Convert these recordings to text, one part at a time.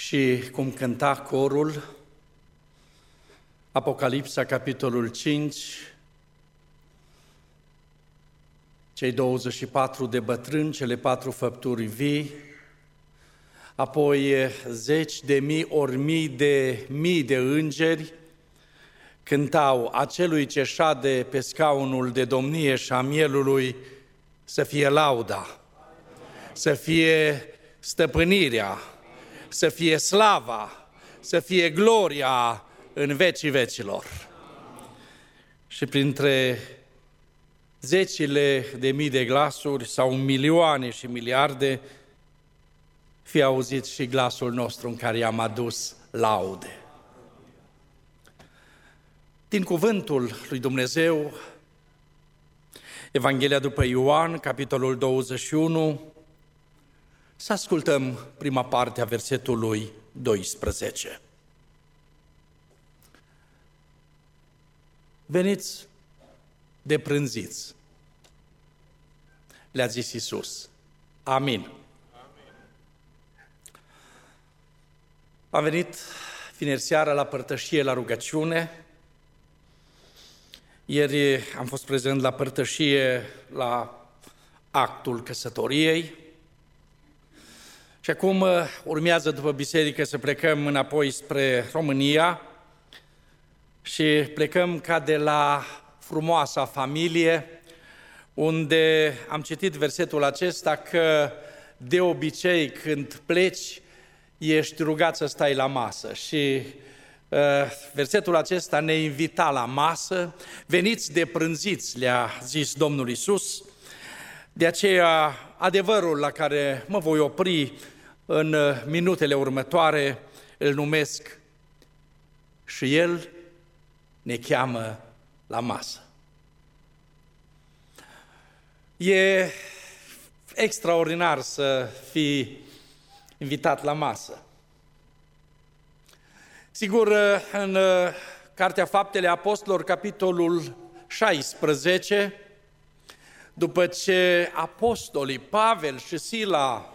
Și cum cânta corul, Apocalipsa, capitolul 5, cei 24 de bătrâni, cele 4 făpturi vii, apoi zeci de mii ori mii de îngeri cântau acelui ce șade pe scaunul de domnie și a mielului să fie lauda, să fie stăpânirea, să fie slava, să fie gloria în vecii vecilor. Și printre zecile de mii de glasuri sau milioane și miliarde, fi auzit și glasul nostru în care i-am adus laude. Din cuvântul lui Dumnezeu, Evanghelia după Ioan, capitolul 21, să ascultăm prima parte a versetului 12. Veniți de prânziți, le-a zis Iisus. Amin. Am venit vineri seara la părtășie, la rugăciune. Ieri am fost prezent la părtășie, la actul căsătoriei. Și acum urmează după biserică să plecăm înapoi spre România și plecăm ca de la frumoasa familie, unde am citit versetul acesta că de obicei când pleci ești rugat să stai la masă și versetul acesta ne invita la masă, veniți de prânziți, le-a zis Domnul Iisus. De aceea adevărul la care mă voi opri în minutele următoare îl numesc și El ne cheamă la masă. E extraordinar să fii invitat la masă. Sigur, în Cartea Faptele Apostolilor, capitolul 16, după ce apostolii Pavel și Sila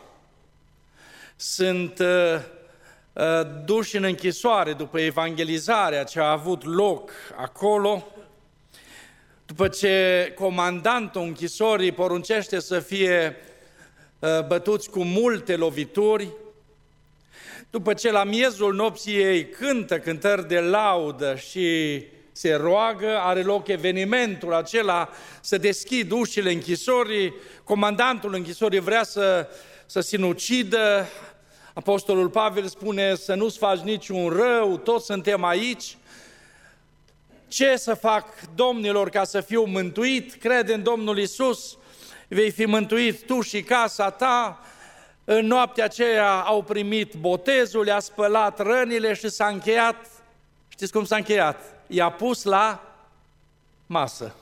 sunt duși în închisoare după evangelizarea ce a avut loc acolo, după ce comandantul închisorii poruncește să fie bătuți cu multe lovituri, după ce la miezul nopții ei cântă cântări de laudă și se roagă, are loc evenimentul acela să deschid ușile închisorii, comandantul închisorii vrea să sinucidă, apostolul Pavel spune să nu-ți faci niciun rău, toți suntem aici. Ce să fac, domnilor, ca să fiu mântuit? Crede în Domnul Iisus, vei fi mântuit tu și casa ta. În noaptea aceea au primit botezul, le-a spălat rănile și s-a încheiat. Știți cum s-a încheiat? I-a pus la masă.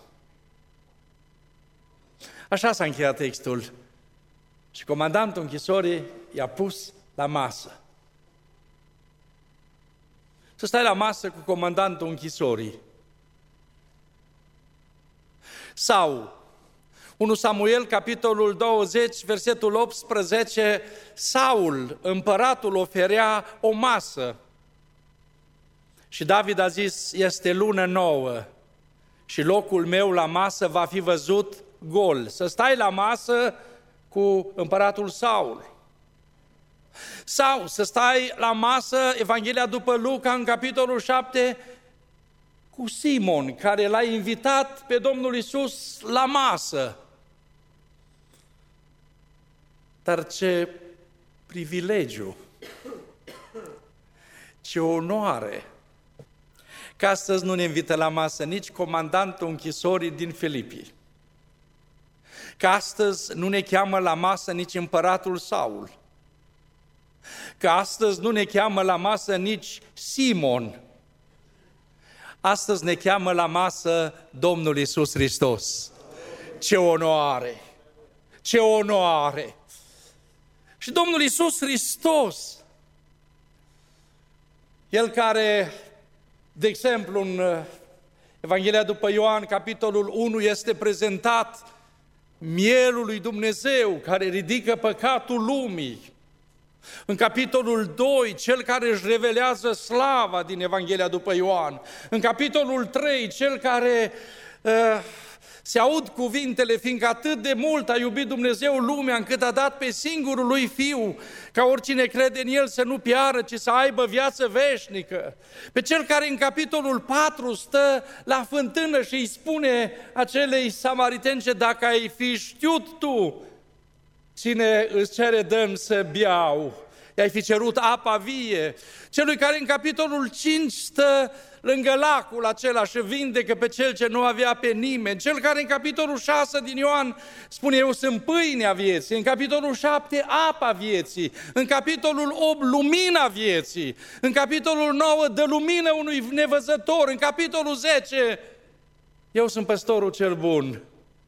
Așa s-a încheiat textul. Și comandantul închisorii i-a pus la masă. Să stai la masă cu comandantul închisorii. Sau 1 Samuel, capitolul 20, versetul 18, Saul, împăratul, oferea o masă. Și David a zis, este lună nouă și locul meu la masă va fi văzut gol. Să stai la masă cu împăratul Saul. Sau să stai la masă, Evanghelia după Luca, în capitolul 7, cu Simon, care l-a invitat pe Domnul Iisus la masă. Dar ce privilegiu, ce onoare, că astăzi nu ne invită la masă nici comandantul închisorii din Filipii, că astăzi nu ne cheamă la masă nici împăratul Saul, că astăzi nu ne cheamă la masă nici Simon, astăzi ne cheamă la masă Domnul Iisus Hristos. Ce onoare! Ce onoare! Și Domnul Iisus Hristos, El care, de exemplu, în Evanghelia după Ioan, capitolul 1, este prezentat mielul lui Dumnezeu care ridică păcatul lumii. În capitolul 2, cel care își revelează slava din Evanghelia după Ioan. În capitolul 3, cel care se aud cuvintele, fiindcă atât de mult a iubit Dumnezeu lumea, încât a dat pe singurul lui Fiu, ca oricine crede în El să nu piară, ci să aibă viață veșnică. Pe cel care în capitolul 4 stă la fântână și îi spune acelei samaritence: dacă ai fi știut tu cine îți cere, dă-mi să beau, i-ai fi cerut apa vie. Celui care în capitolul 5 stă lângă lacul acela și vindecă pe cel ce nu avea pe nimeni. Cel care în capitolul 6 din Ioan spune: eu sunt pâinea vieții. În capitolul 7, apa vieții. În capitolul 8, lumina vieții. În capitolul 9, dă lumină unui nevăzător. În capitolul 10, eu sunt păstorul cel bun.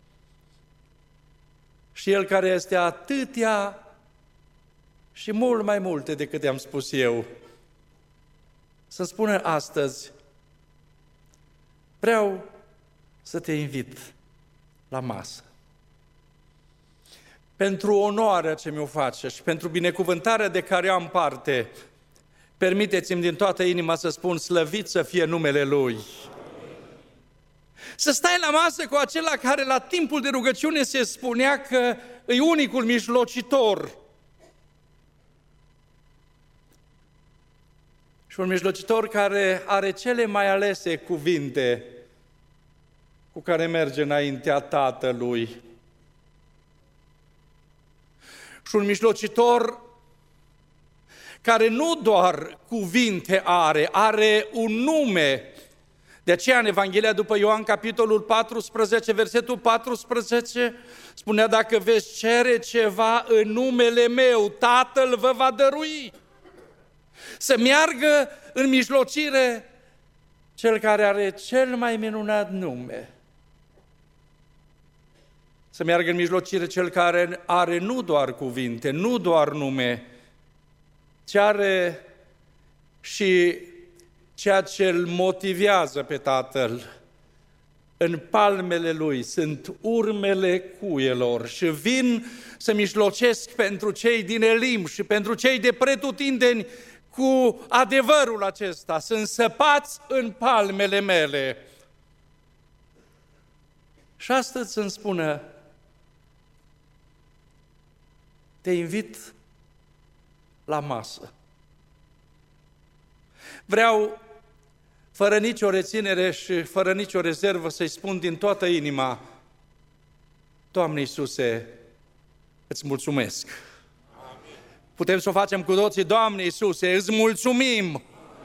Și El care este atâtea și mult mai multe decât i-am spus eu, să spună astăzi: vreau să te invit la masă. Pentru onoarea ce mi-o face și pentru binecuvântarea de care am parte, permiteți-mi din toată inima să spun: slăvit să fie numele Lui. Să stai la masă cu acela care la timpul de rugăciune se spunea că e unicul mijlocitor. Și un mijlocitor care are cele mai alese cuvinte cu care merge înaintea Tatălui. Și un mijlocitor care nu doar cuvinte are un nume. De aceea în Evanghelia după Ioan, capitolul 14, versetul 14, spunea: dacă veți cere ceva în numele meu, Tatăl vă va dărui. Să meargă în mijlocire cel care are cel mai minunat nume. Să meargă în mijlocire cel care are nu doar cuvinte, nu doar nume, ci are și ceea ce îl motivează pe Tatăl. În palmele Lui sunt urmele cuielor și vin să mijlocesc pentru cei din Elim și pentru cei de pretutindeni cu adevărul acesta. Sunt săpați în palmele mele. Și astăzi să-mi spună: te invit la masă. Vreau, fără nicio reținere și fără nicio rezervă, să-i spun din toată inima: Doamne Iisuse, îți mulțumesc. Amin. Putem să o facem cu toții: Doamne Iisuse, îți mulțumim. Amin.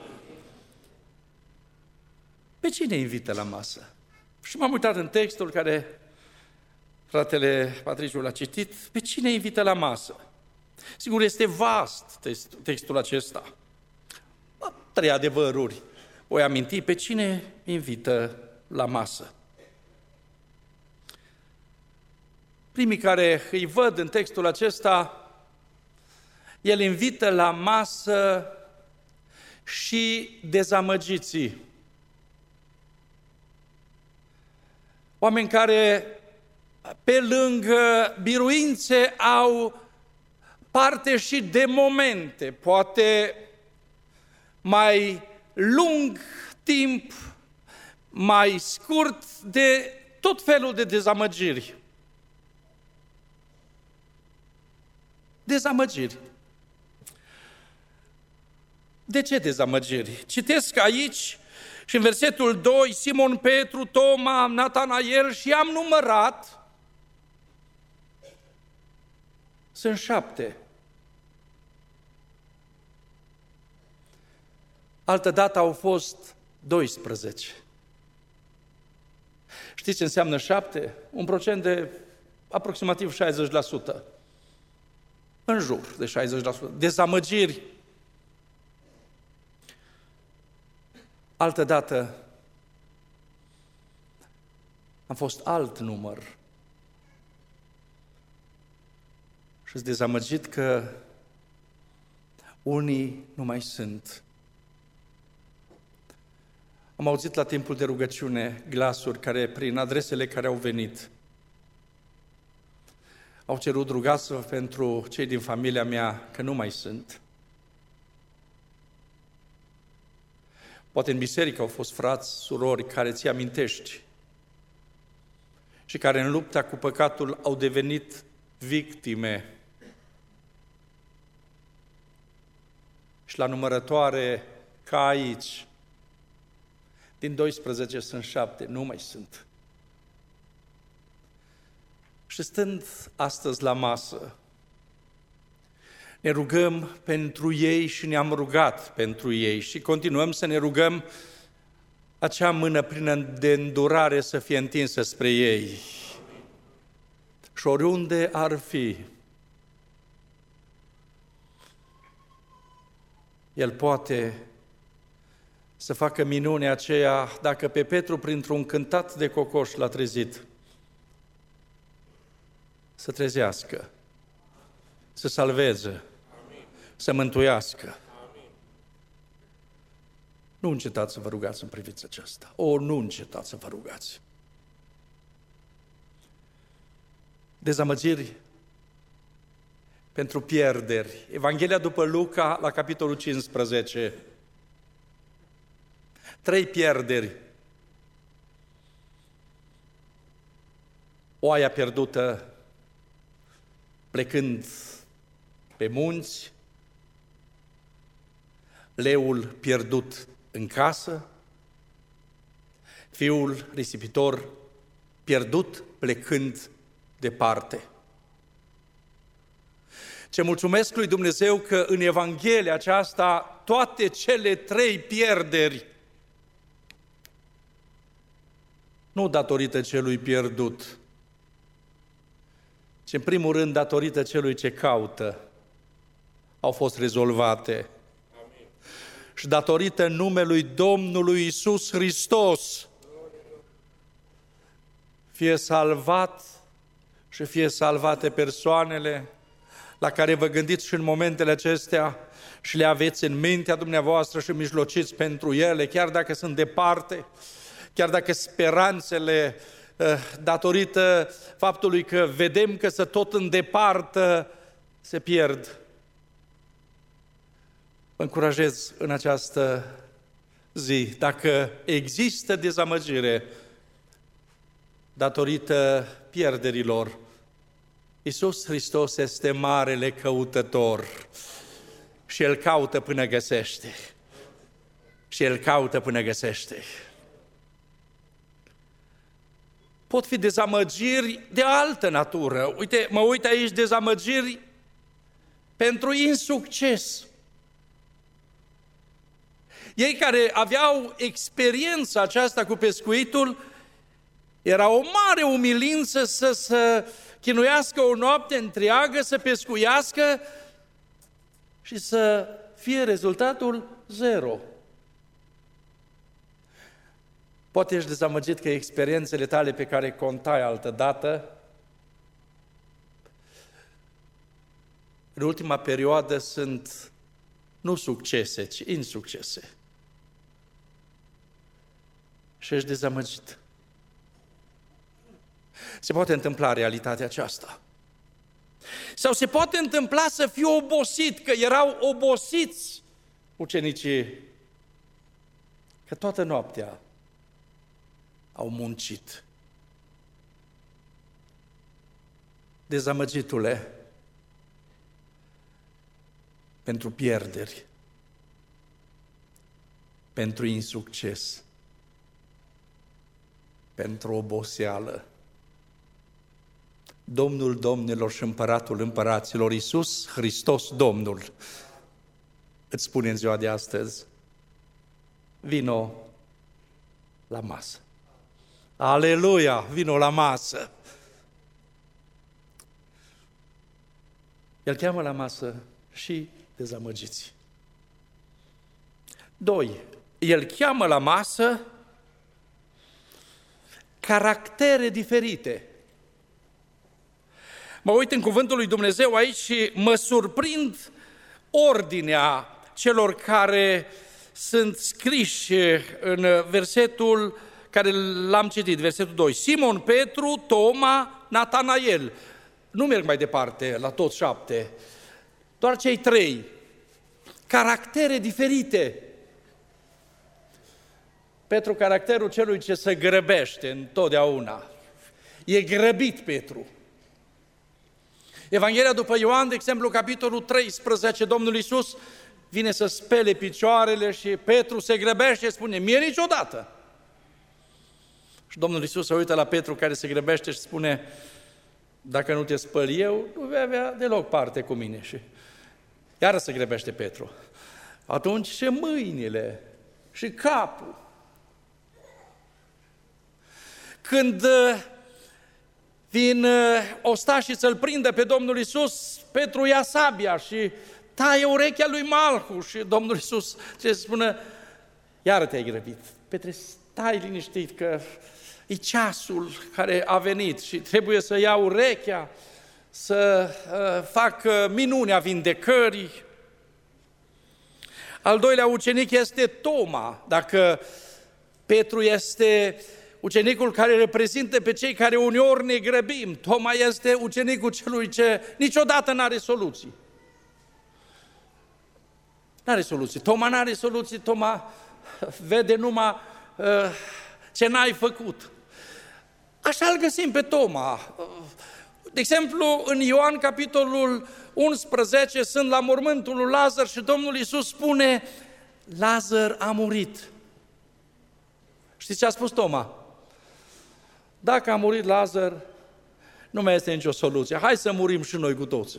Pe cine invită la masă? Și m-am uitat în textul care fratele Patriciu l-a citit. Pe cine invită la masă? Sigur, este vast textul acesta. 3 adevăruri voi aminti. Pe cine invită la masă? Primii care îi văd în textul acesta, el invită la masă și dezamăgiții. Oameni care, pe lângă biruințe, au parte și de momente, poate mai lung timp, mai scurt, de tot felul de dezamăgiri. Dezamăgiri. De ce dezamăgiri? Citesc aici și în versetul 2, Simon Petru, Toma, Natanael, și am numărat, sunt 7. Altădată au fost 12. Știți ce înseamnă 7? Un procent de aproximativ 60%. În jur de 60%. Dezamăgiri. Altădată am fost alt număr. Și sunt dezamăgit că unii nu mai sunt. Am auzit la timpul de rugăciune glasuri care, prin adresele care au venit, au cerut rugăciune pentru cei din familia mea că nu mai sunt. Poate în biserică au fost frați, surori care ți amintești și care în lupta cu păcatul au devenit victime. Și la numărătoare, ca aici, din 12 sunt 7, nu mai sunt. Și stând astăzi la masă, ne rugăm pentru ei și ne-am rugat pentru ei și continuăm să ne rugăm acea mână plină de îndurare să fie întinsă spre ei. Și oriunde ar fi, El poate să facă minunea aceea, dacă pe Petru printr-un cântat de cocoș l-a trezit, să trezească, să salveze, să mântuiască. Nu încetați să vă rugați în privința aceasta. Nu încetați să vă rugați. Dezamăgiri pentru pierderi. Evanghelia după Luca, la capitolul 15. 3 pierderi. Oaia pierdută plecând pe munți, leul pierdut în casă, fiul risipitor pierdut plecând departe. Ce mulțumesc lui Dumnezeu că în Evanghelia aceasta toate cele 3 pierderi, nu datorită celui pierdut, ci în primul rând datorită celui ce caută, au fost rezolvate. Amin. Și datorită numelui Domnului Iisus Hristos, fie salvat și fie salvate persoanele la care vă gândiți și în momentele acestea și le aveți în mintea dumneavoastră și mijlociți pentru ele, chiar dacă sunt departe, chiar dacă speranțele, datorită faptului că vedem că se tot îndepărtă, se pierd. Vă încurajez în această zi, dacă există dezamăgire datorită pierderilor, Iisus Hristos este marele căutător și El caută până găsește. Și El caută până găsește. Pot fi dezamăgiri de altă natură. Uite, mă uit aici, dezamăgiri pentru insucces. Ei care aveau experiența aceasta cu pescuitul, era o mare umilință să se chinuiască o noapte întreagă, să pescuiască și să fie rezultatul 0. Poate ești dezamăgit că experiențele tale pe care contai altădată, în ultima perioadă sunt nu succese, ci insuccese. Și ești dezamăgit. Se poate întâmpla realitatea aceasta. Sau se poate întâmpla să fii obosit, că erau obosiți ucenicii, că toată noaptea au muncit. Dezamăgitule, pentru pierderi, pentru insucces, pentru oboseală, Domnul domnilor și Împăratul împăraților, Iisus Hristos Domnul, îți spune în ziua de astăzi, vino la masă. Aleluia, vino la masă. El cheamă la masă și dezamăgiți. 2. El cheamă la masă caractere diferite. Mă uit în cuvântul lui Dumnezeu aici și mă surprind ordinea celor care sunt scriși în versetul care l-am citit, versetul 2. Simon Petru, Toma, Natanael. Nu merg mai departe la toți 7, doar cei 3. Caractere diferite. Petru, caracterul celui ce se grăbește întotdeauna. E grăbit Petru. Evanghelia după Ioan, de exemplu, capitolul 13, Domnul Iisus vine să spele picioarele și Petru se grăbește și spune, mie niciodată. Și Domnul Iisus se uită la Petru care se grăbește și spune, dacă nu te spăl eu, nu vei avea deloc parte cu mine. Și iară se grăbește Petru. Atunci și mâinile și capul. Când vin ostașii să-l prindă pe Domnul Iisus, Petru ia sabia și taie urechea lui Malhu și Domnul Iisus trebuie să spună, iară te-ai grăbit. Petre, stai liniștit că e ceasul care a venit și trebuie să iau urechea, să fac minunea vindecării. Al doilea ucenic este Toma. Dacă Petru este ucenicul care reprezintă pe cei care uneori ne grăbim, Toma este ucenicul celui ce niciodată n-are soluții. N-are soluții. Toma n-are soluții, Toma vede numai ce n-ai făcut. Așa îl găsim pe Toma. De exemplu, în Ioan, capitolul 11, sunt la mormântul lui Lazar și Domnul Iisus spune, Lazar a murit. Știți ce a spus Toma? Dacă a murit Lazar, nu mai este nicio soluție. Hai să murim și noi cu toții.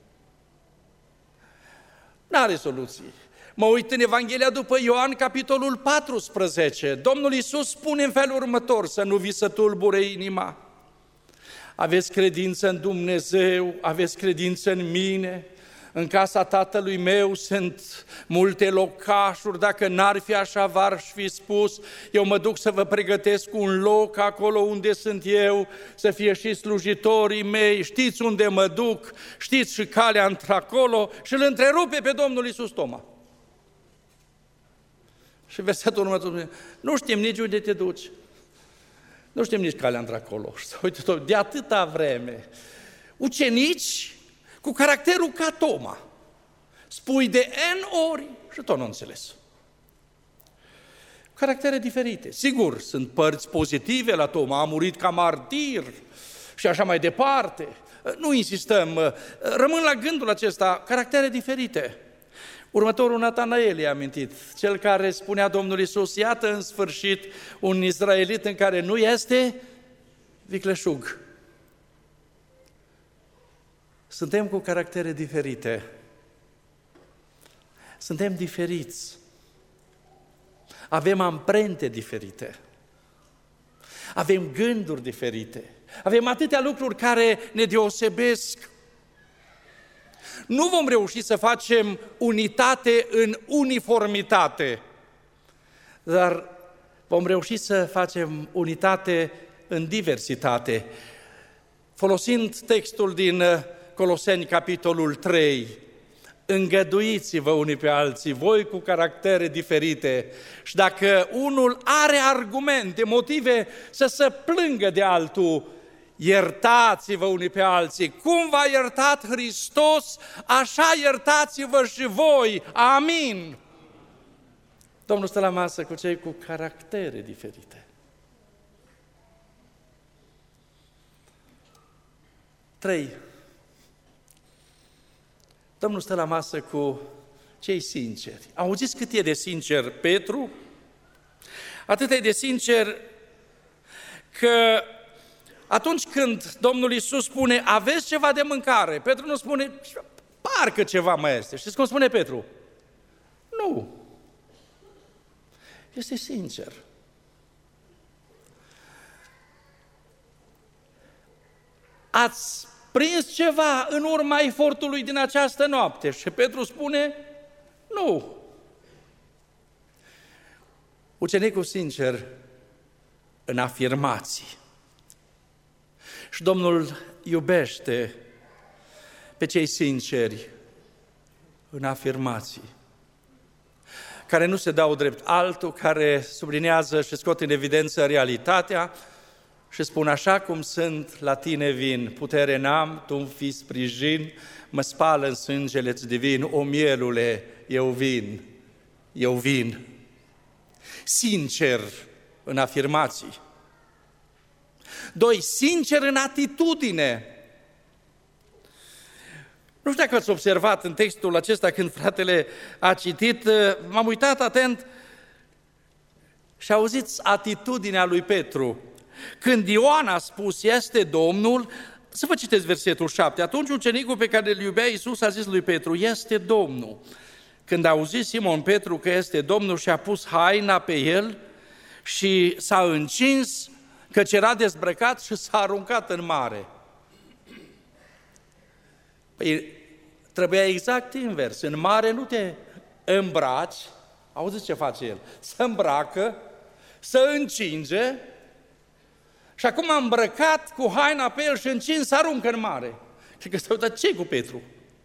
N-are soluții. Mă uit în Evanghelia după Ioan, capitolul 14. Domnul Iisus spune în felul următor, să nu vi se tulbure inima. Aveți credință în Dumnezeu, aveți credință în mine. În casa Tatălui meu sunt multe locașuri, dacă n-ar fi așa, v-ar fi spus, eu mă duc să vă pregătesc un loc acolo unde sunt eu, să fie și slujitorii mei, știți unde mă duc, știți și calea într-acolo, și îl întrerupe pe Domnul Iisus Toma. Și versetul următor, nu știm nici unde te duci, nu știm nici calea într-acolo. Și uite, de atâta vreme, ucenici cu caracterul ca Toma. Spui de N ori și tot nu înțeles. Caractere diferite. Sigur, sunt părți pozitive la Toma, a murit ca martir și așa mai departe. Nu insistăm, rămân la gândul acesta, caractere diferite. Următorul Natanael i-a amintit, cel care spunea Domnul Iisus, iată în sfârșit un izraelit în care nu este vicleșug. Suntem cu caractere diferite. Suntem diferiți. Avem amprente diferite. Avem gânduri diferite. Avem atâtea lucruri care ne deosebesc. Nu vom reuși să facem unitate în uniformitate, dar vom reuși să facem unitate în diversitate. Folosind textul din Coloseni, capitolul 3, îngăduiți-vă unii pe alții, voi cu caractere diferite, și dacă unul are argumente, motive să se plângă de altul, iertați-vă unii pe alții. Cum v-a iertat Hristos, așa iertați-vă și voi. Amin. Domnul stă la masă cu cei cu caractere diferite. 3. Domnul stă la masă cu cei sinceri. Auziți cât e de sincer Petru? Atât e de sincer că atunci când Domnul Iisus spune, aveți ceva de mâncare, Petru nu spune, parcă ceva mai este. Știți cum spune Petru? Nu. Este sincer. Ați prins ceva în urma efortului din această noapte? Și Petru spune, nu. Ucenicul sincer în afirmații. Și Domnul iubește pe cei sinceri în afirmații, care nu se dau drept altul, care sublinează și scot în evidență realitatea, și spun: așa cum sunt, la tine vin, putere n-am, tu-mi fii sprijin, mă spală în sângele-ți divin, o mielule, eu vin. Sincer în afirmații. 2. Sincer în atitudine. Nu știu dacă ați observat în textul acesta când fratele a citit, m-am uitat atent și auziți atitudinea lui Petru. Când Ioan a spus, este Domnul, să vă citesc versetul 7. Atunci ucenicul pe care îl iubea Iisus a zis lui Petru, este Domnul. Când a auzit Simon Petru că este Domnul, și-a pus haina pe el și s-a încins, căci era dezbrăcat, și s-a aruncat în mare. Păi, trebuia exact invers. În mare nu te îmbraci, auziți ce face el? Se îmbracă, se încinge și acum a îmbrăcat cu haina pe el și încins, se aruncă în mare. Și că se uită, ce-i cu Petru?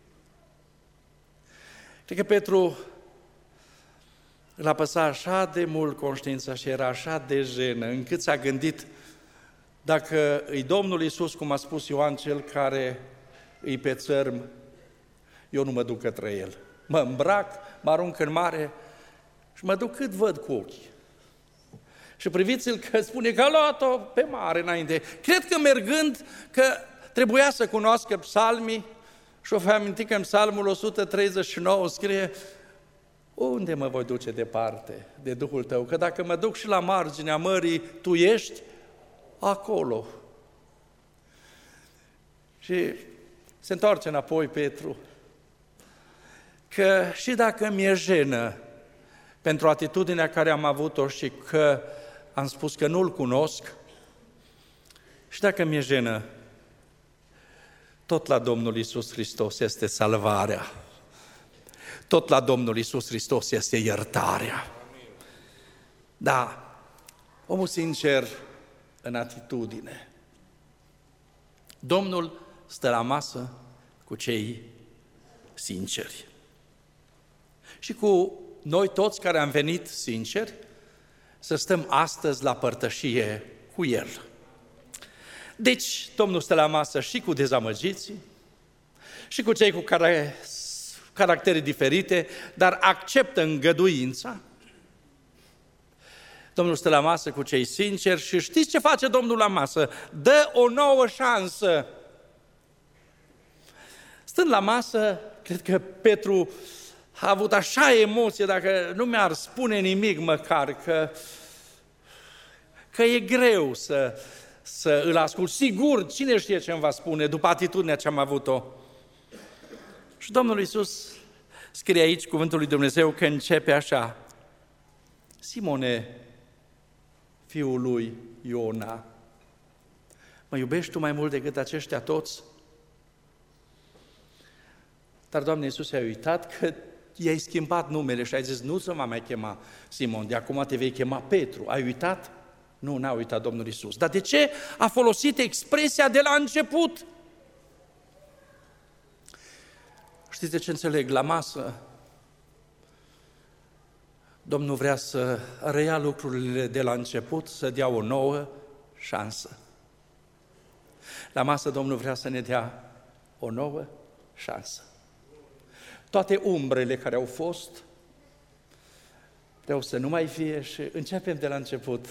Cred că Petru îl apăsa așa de mult conștiința și era așa de jenă, încât s-a gândit, dacă îi Domnul Iisus, cum a spus Ioan, cel care îi pe țărm, eu nu mă duc către el. Mă îmbrac, mă arunc în mare și mă duc cât văd cu ochii. Și priviți-l că spune că a luat-o pe mare înainte. Cred că mergând, că trebuia să cunoască psalmii, și o voi aminti că în psalmul 139 scrie: unde mă voi duce departe de Duhul tău? Că dacă mă duc și la marginea mării, tu ești acolo. Și se întoarce înapoi Petru, că și dacă mi-e jenă pentru atitudinea care am avut-o și că am spus că nu-L cunosc, și dacă mi-e jenă, tot la Domnul Iisus Hristos este salvarea. Tot la Domnul Iisus Hristos este iertarea. Da, omul sincer în atitudine. Domnul stă la masă cu cei sinceri. Și cu noi toți care am venit sinceri, să stăm astăzi la părtășie cu El. Deci, Domnul stă la masă și cu dezamăgiții, și cu cei cu caractere diferite, dar acceptă îngăduința. Domnul stă la masă cu cei sinceri și știți ce face Domnul la masă? Dă o nouă șansă. Stând la masă, cred că Petru a avut așa emoție, dacă nu mi-ar spune nimic măcar, că e greu să îl ascult. Sigur, cine știe ce îmi va spune după atitudinea ce am avut-o. Și Domnul Iisus scrie aici cuvântul lui Dumnezeu că începe așa: Simone, fiul lui Iona, mă iubești tu mai mult decât aceștia toți? Dar Doamne Iisus, ai uitat că i-ai schimbat numele și ai zis, nu să mă mai chema Simon, de acum te vei chema Petru. Ai uitat? Nu, n-a uitat Domnul Iisus. Dar de ce a folosit expresia de la început? Știți de ce înțeleg? La masă, Domnul vrea să reia lucrurile de la început, să dea o nouă șansă. La masă, Domnul vrea să ne dea o nouă șansă. Toate umbrele care au fost, vreau să nu mai fie și începem de la început.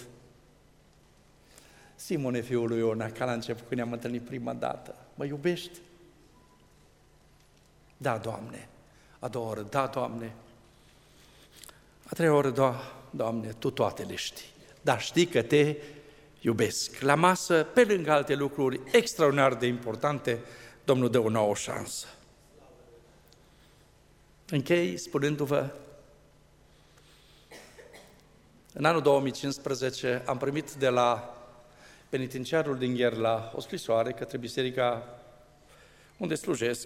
Simone, fiul lui Iona, ca la început, când ne-am întâlnit prima dată, mă iubești? Da, Doamne. A doua oră, da, Doamne. A treia oră, da, Doamne, Tu toate le știi. Dar știi că Te iubesc. La masă, pe lângă alte lucruri extraordinar de importante, Domnul dă o nouă șansă. Închei spunându-vă, în anul 2015 am primit de la penitenciarul din Gherla o scrisoare către biserica unde slujesc,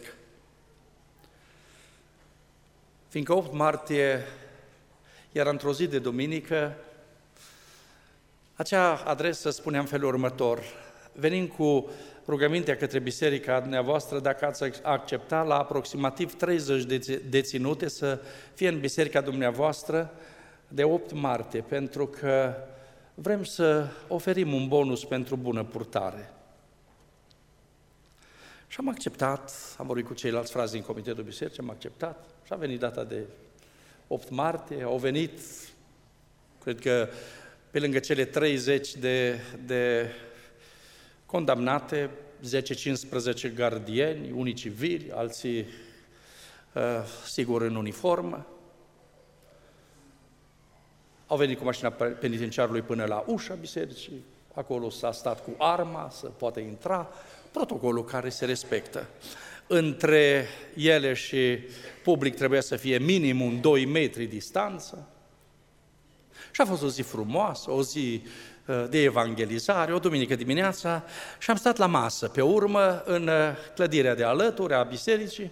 fiindcă 8 martie era într-o zi de duminică. Acea adresă spunea în felul următor: venim cu rugămintea către biserica dumneavoastră dacă ați accepta la aproximativ 30 de deținute să fie în biserica dumneavoastră de 8 martie, pentru că vrem să oferim un bonus pentru bună purtare. Și am acceptat, am vorbit cu ceilalți frați din Comitetul Bisericii, am acceptat și a venit data de 8 martie, au venit, cred că pe lângă cele 30 de condamnate, 10-15 gardieni, unii civili, alții, sigur, în uniformă. Au venit cu mașina penitenciarului până la ușa bisericii, acolo s-a stat cu arma să poată intra, protocolul care se respectă. Între ele și public trebuia să fie minimum 2 metri distanță. Și a fost o zi frumoasă, o zi de evangelizare, o duminică dimineața și am stat la masă pe urmă în clădirea de alături a bisericii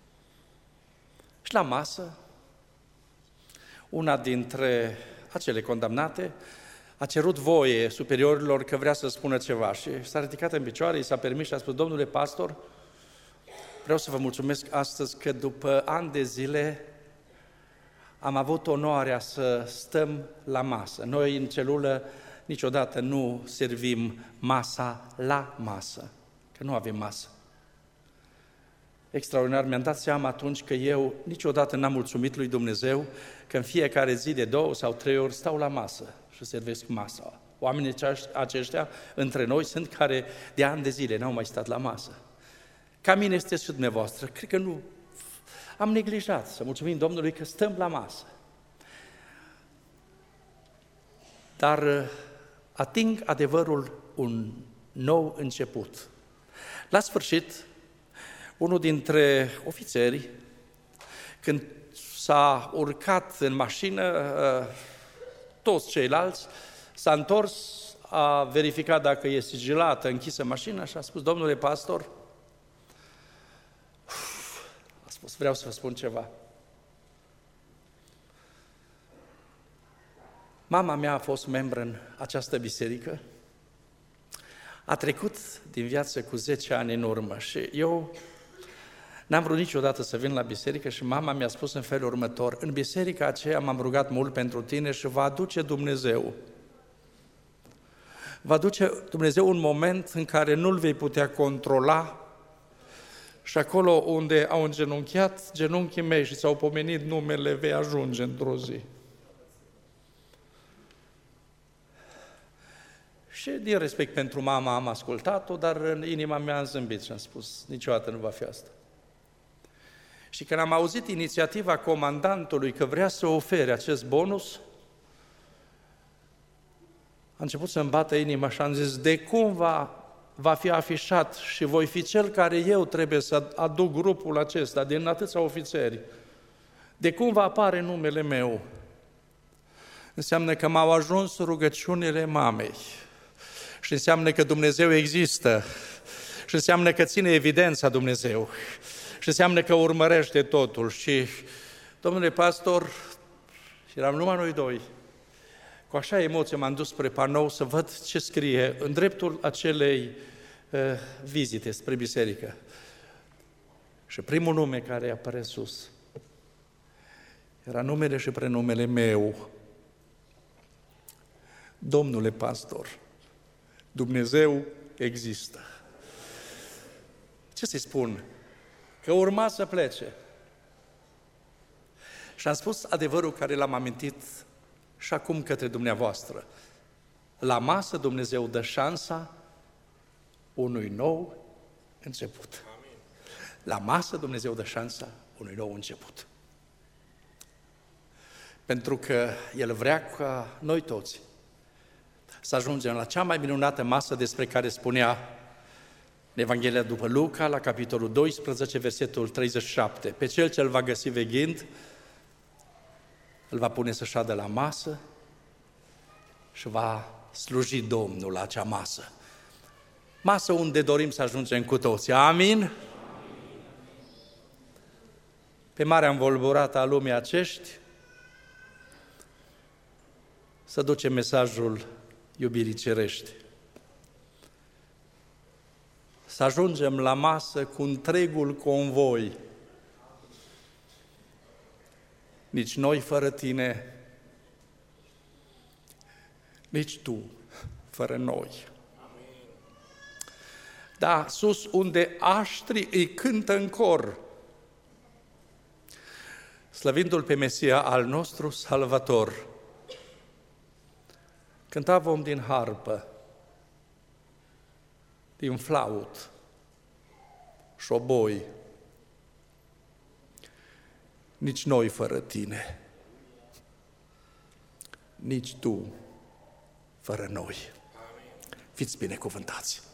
și la masă una dintre acele condamnate a cerut voie superiorilor că vrea să spună ceva și s-a ridicat în picioare, i s-a permis și a spus: domnule pastor, vreau să vă mulțumesc astăzi că după ani de zile am avut onoarea să stăm la masă. Noi în celulă niciodată nu servim masa la masă, că nu avem masă. Extraordinar, mi-am dat seama atunci că eu niciodată n-am mulțumit lui Dumnezeu că în fiecare zi de 2 sau 3 ori stau la masă și servesc masa. Oamenii aceștia între noi sunt care de ani de zile n-au mai stat la masă. Ca mine este și dumneavoastră, cred că nu am neglijat să mulțumim Domnului că stăm la masă. Dar ating adevărul un nou început. La sfârșit, unul dintre ofițeri, când s-a urcat în mașină, toți ceilalți, s-a întors, a verificat dacă e sigilată, închisă mașina și a spus: domnule pastor, a spus, vreau să vă spun ceva. Mama mea a fost membră în această biserică, a trecut din viață cu 10 ani în urmă și eu n-am vrut niciodată să vin la biserică și mama mi-a spus în felul următor: în biserica aceea m-am rugat mult pentru tine și va aduce Dumnezeu. Va aduce Dumnezeu un moment în care nu-L vei putea controla și acolo unde au îngenunchiat genunchii mei și s-au pomenit numele, vei ajunge într-o zi. Și din respect pentru mama am ascultat-o, dar în inima mea am zâmbit și am spus: niciodată nu va fi asta. Și când am auzit inițiativa comandantului că vrea să ofere acest bonus, a început să-mi bată inima și am zis: de cum va fi afișat și voi fi cel care eu trebuie să aduc grupul acesta din atâția ofițeri, de cum va apare numele meu? Înseamnă că m-au ajuns rugăciunile mamei și înseamnă că Dumnezeu există și înseamnă că ține evidența Dumnezeu și înseamnă că urmărește totul. Și, domnule pastor, eram numai noi doi, cu așa emoție m-am dus spre panou să văd ce scrie în dreptul acelei vizite spre biserică. Și primul nume care apare sus era numele și prenumele meu: domnule pastor, Dumnezeu există. Ce să-i spun? Că urma să plece. Și am spus adevărul care l-am amintit și acum către dumneavoastră. La masă Dumnezeu dă șansa unui nou început. Amin. La masă Dumnezeu dă șansa unui nou început. Pentru că El vrea ca noi toți să ajungem la cea mai minunată masă despre care spunea în Evanghelia după Luca, la capitolul 12, versetul 37. Pe cel ce îl va găsi veghind, îl va pune să șadă la masă și va sluji Domnul la acea masă. Masă unde dorim să ajungem cu toții. Amin? Pe marea învolburată a lumii acești, să ducem mesajul iubirii cerești. Să ajungem la masă cu întregul convoi. Nici noi fără tine, nici tu fără noi. Da, sus unde aștrii îi cântă în cor, slăvindu-L pe Mesia al nostru Salvator. Cânta vom din harpă, din flaut, șoboi, nici noi fără tine, nici tu fără noi. Fiți binecuvântați!